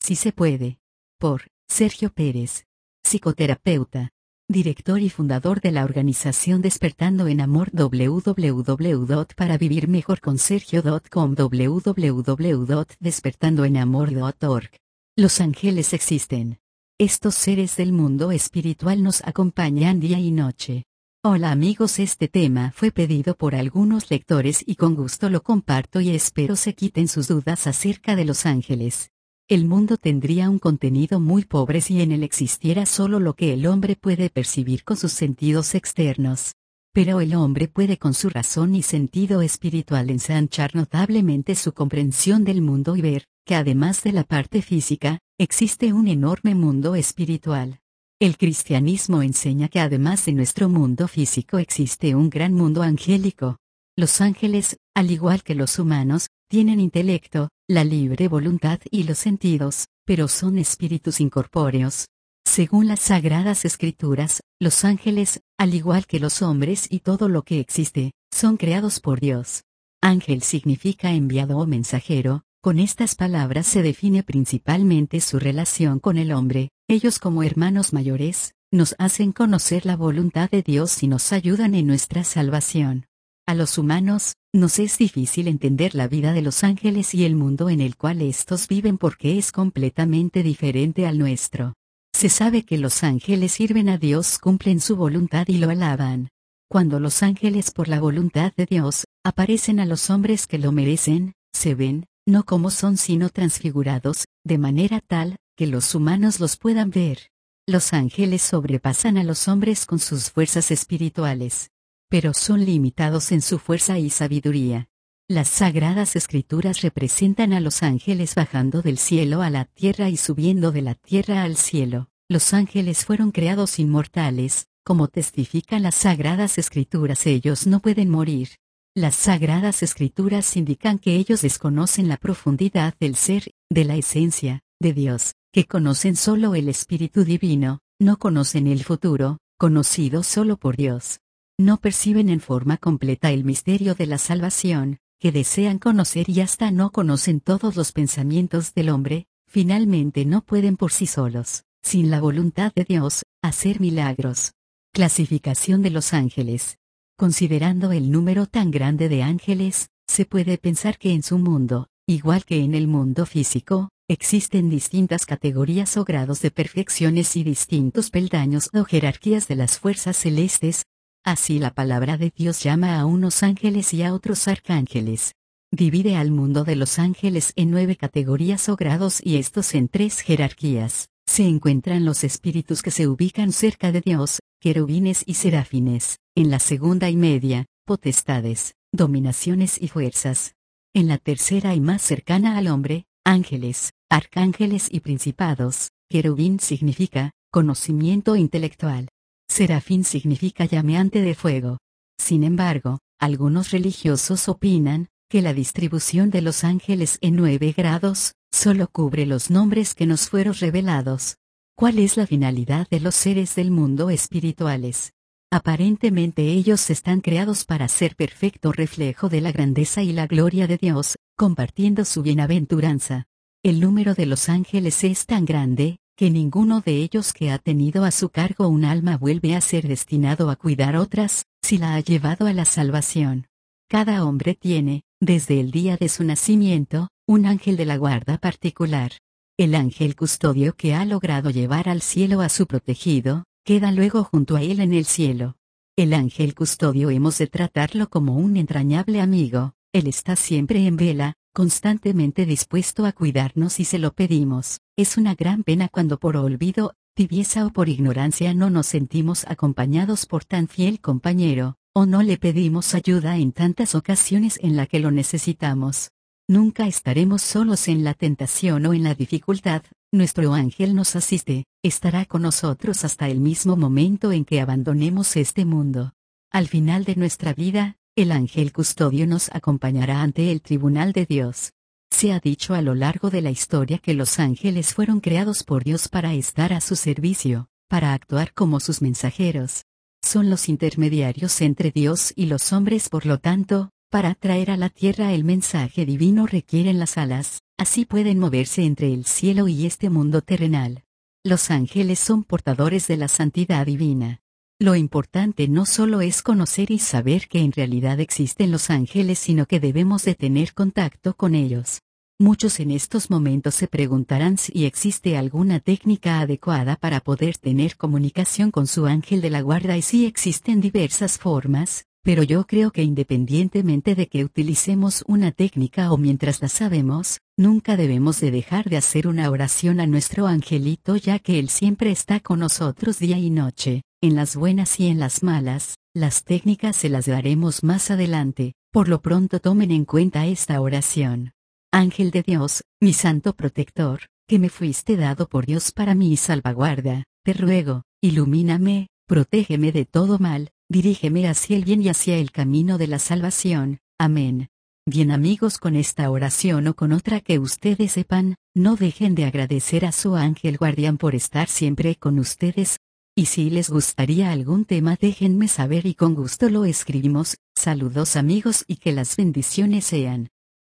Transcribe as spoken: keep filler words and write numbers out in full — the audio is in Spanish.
Si se puede. Por Sergio Pérez. Psicoterapeuta. Director y fundador de la organización Despertando en Amor w w w punto para vivir mejor con sergio punto com w w w punto despertando en amor punto org. Los ángeles existen. Estos seres del mundo espiritual nos acompañan día y noche. Hola amigos, este tema fue pedido por algunos lectores y con gusto lo comparto y espero se quiten sus dudas acerca de los ángeles. El mundo tendría un contenido muy pobre si en él existiera solo lo que el hombre puede percibir con sus sentidos externos. Pero el hombre puede con su razón y sentido espiritual ensanchar notablemente su comprensión del mundo y ver, que además de la parte física, existe un enorme mundo espiritual. El cristianismo enseña que además de nuestro mundo físico existe un gran mundo angélico. Los ángeles, al igual que los humanos, tienen intelecto, la libre voluntad y los sentidos, pero son espíritus incorpóreos. Según las Sagradas Escrituras, los ángeles, al igual que los hombres y todo lo que existe, son creados por Dios. Ángel significa enviado o mensajero. Con estas palabras se define principalmente su relación con el hombre. Ellos como hermanos mayores, nos hacen conocer la voluntad de Dios y nos ayudan en nuestra salvación. A los humanos, nos es difícil entender la vida de los ángeles y el mundo en el cual estos viven porque es completamente diferente al nuestro. Se sabe que los ángeles sirven a Dios, cumplen su voluntad y lo alaban. Cuando los ángeles por la voluntad de Dios, aparecen a los hombres que lo merecen, se ven, no como son sino transfigurados, de manera tal, que los humanos los puedan ver. Los ángeles sobrepasan a los hombres con sus fuerzas espirituales. Pero son limitados en su fuerza y sabiduría. Las Sagradas Escrituras representan a los ángeles bajando del cielo a la tierra y subiendo de la tierra al cielo. Los ángeles fueron creados inmortales, como testifican las Sagradas Escrituras, ellos no pueden morir. Las Sagradas Escrituras indican que ellos desconocen la profundidad del ser, de la esencia, de Dios, que conocen solo el Espíritu Divino, no conocen el futuro, conocido solo por Dios. No perciben en forma completa el misterio de la salvación, que desean conocer y hasta no conocen todos los pensamientos del hombre, finalmente no pueden por sí solos, sin la voluntad de Dios, hacer milagros. Clasificación de los ángeles. Considerando el número tan grande de ángeles, se puede pensar que en su mundo, igual que en el mundo físico, existen distintas categorías o grados de perfecciones y distintos peldaños o jerarquías de las fuerzas celestes. Así la palabra de Dios llama a unos ángeles y a otros arcángeles. Divide al mundo de los ángeles en nueve categorías o grados y estos en tres jerarquías. Se encuentran los espíritus que se ubican cerca de Dios, querubines y serafines. En la segunda y media, potestades, dominaciones y fuerzas. En la tercera y más cercana al hombre, ángeles, arcángeles y principados. Querubín significa conocimiento intelectual. Serafín significa llameante de fuego. Sin embargo, algunos religiosos opinan que la distribución de los ángeles en nueve grados solo cubre los nombres que nos fueron revelados. ¿Cuál es la finalidad de los seres del mundo espirituales? Aparentemente ellos están creados para ser perfecto reflejo de la grandeza y la gloria de Dios, compartiendo su bienaventuranza. El número de los ángeles es tan grande, que ninguno de ellos que ha tenido a su cargo un alma vuelve a ser destinado a cuidar otras, si la ha llevado a la salvación. Cada hombre tiene, desde el día de su nacimiento, un ángel de la guarda particular. El ángel custodio que ha logrado llevar al cielo a su protegido, queda luego junto a él en el cielo. El ángel custodio hemos de tratarlo como un entrañable amigo, él está siempre en vela, constantemente dispuesto a cuidarnos si se lo pedimos. Es una gran pena cuando por olvido, tibieza o por ignorancia no nos sentimos acompañados por tan fiel compañero, o no le pedimos ayuda en tantas ocasiones en la que lo necesitamos. Nunca estaremos solos en la tentación o en la dificultad, nuestro ángel nos asiste, estará con nosotros hasta el mismo momento en que abandonemos este mundo. Al final de nuestra vida, el ángel custodio nos acompañará ante el tribunal de Dios. Se ha dicho a lo largo de la historia que los ángeles fueron creados por Dios para estar a su servicio, para actuar como sus mensajeros. Son los intermediarios entre Dios y los hombres, por lo tanto, para traer a la tierra el mensaje divino requieren las alas, Así pueden moverse entre el cielo y este mundo terrenal. Los ángeles son portadores de la santidad divina. Lo importante no solo es conocer y saber que en realidad existen los ángeles, sino que debemos de tener contacto con ellos. Muchos en estos momentos se preguntarán si existe alguna técnica adecuada para poder tener comunicación con su ángel de la guarda, y si existen diversas formas, pero yo creo que independientemente de que utilicemos una técnica o mientras la sabemos, nunca debemos de dejar de hacer una oración a nuestro angelito, ya que él siempre está con nosotros día y noche, en las buenas y en las malas. Las técnicas se las daremos más adelante. Por lo pronto tomen en cuenta esta oración. Ángel de Dios, mi santo protector, que me fuiste dado por Dios para mi salvaguarda, te ruego, ilumíname, protégeme de todo mal, dirígeme hacia el bien y hacia el camino de la salvación. Amén. Bien amigos, con esta oración o con otra que ustedes sepan, no dejen de agradecer a su ángel guardián por estar siempre con ustedes. Y si les gustaría algún tema, déjenme saber y con gusto lo escribimos. Saludos amigos y que las bendiciones sean